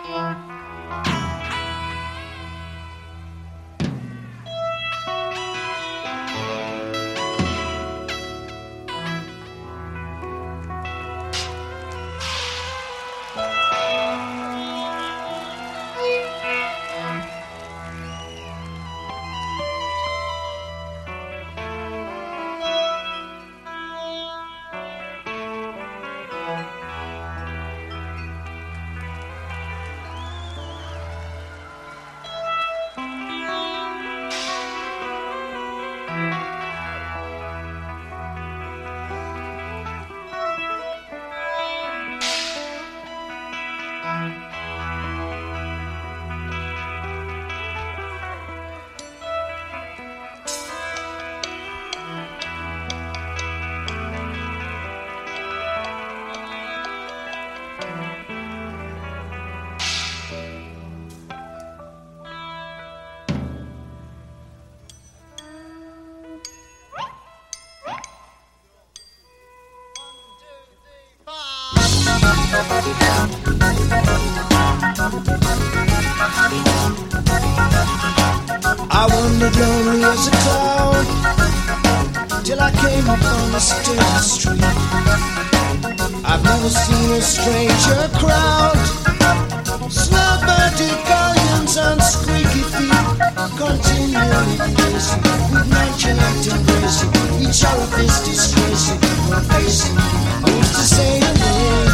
I wandered lonely as a cloud till I came upon a state street. I've never seen a stranger crowd, smell dirty galleons and squeaky feet, continually pacing with nonchalant embracing, each orifice disgracing, one facing, who's to say your name?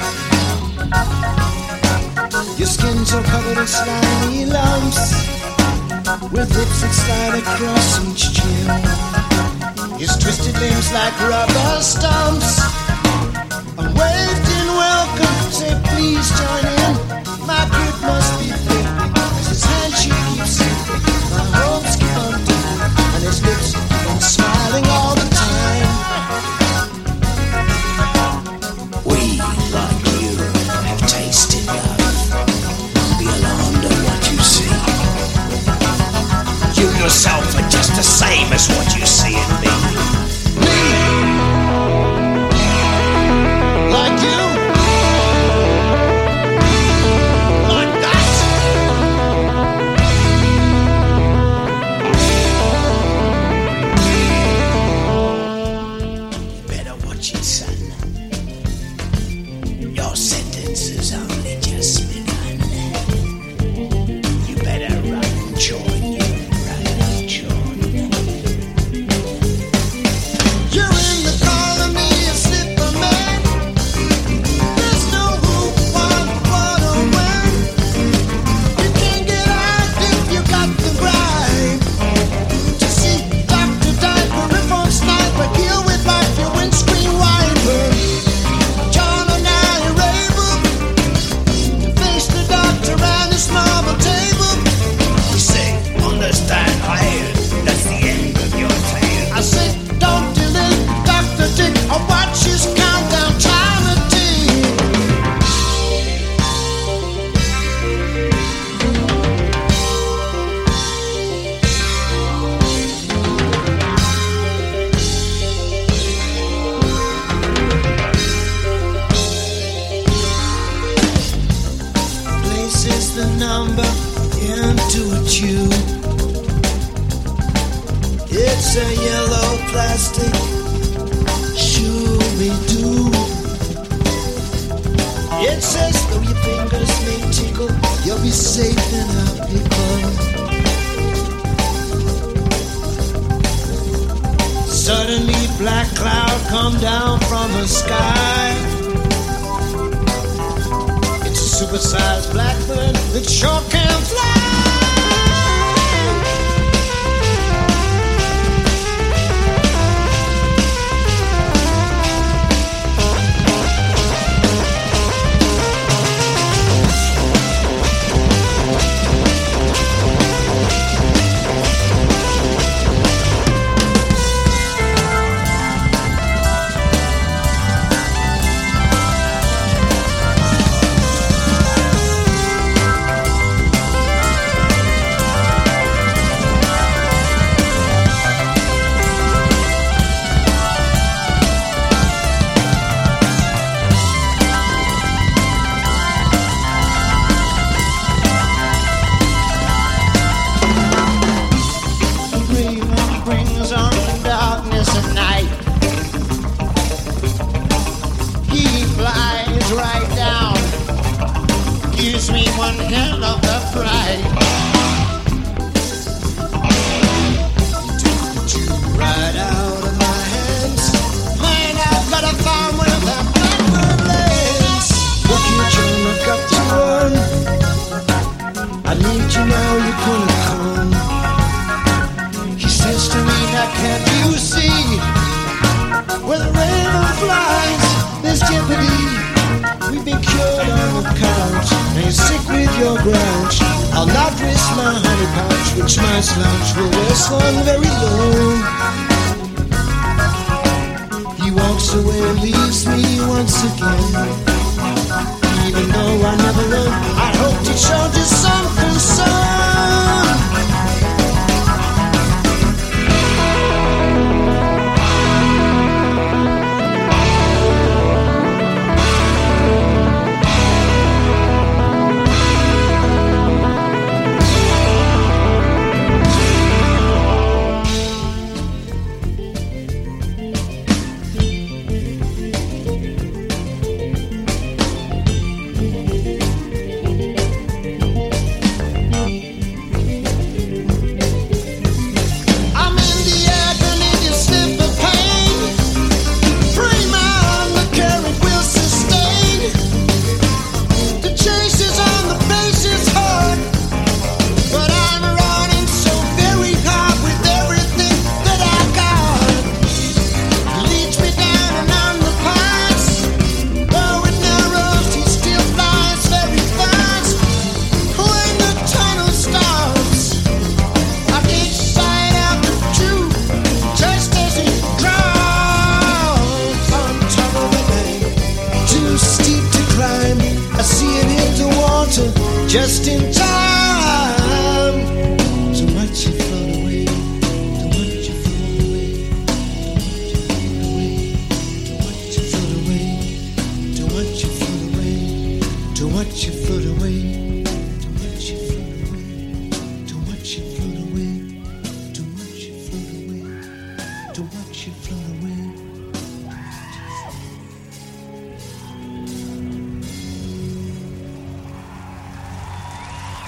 Your skin's all covered in slimy lumps, with lips that slide across each chin. His twisted limbs like rubber stumps, and waved in welcome, say please join in. My grip must be fading, as his handshake keeps slipping. My hopes keep on dipping, and his lips keep on smiling all the time. We, like you, have tasted love. Be alarmed at what you see. You yourself are just the same as what you see in me. Like you, like that. Better watch it, son. Your sentence has only just begun. You better run, John. You run, John. You're in the colony of slipper man. There's no who, what, or when. You can't get out if you got the bribe to see Dr. Diaper, reform sniper, deal with life, your windscreen wiper. John and I are able to face the doctor around this marble table. We say, understand, I hear. That's the end of your tale. I said, don't delay, Dr. Dick, or watch his countdown timer tick. Places the number into a tube. It's a yellow plastic Shooby-Doo. It says though your fingers may tickle, you'll be safe in our people. Suddenly black cloud come down from the sky. It's a supersized blackbird that sure can fly. I'll not risk my honey pouch, which my slouch will wear slung very low. He walks away and leaves me once again. Even though I never run, I hoped he showed you some concern. Just in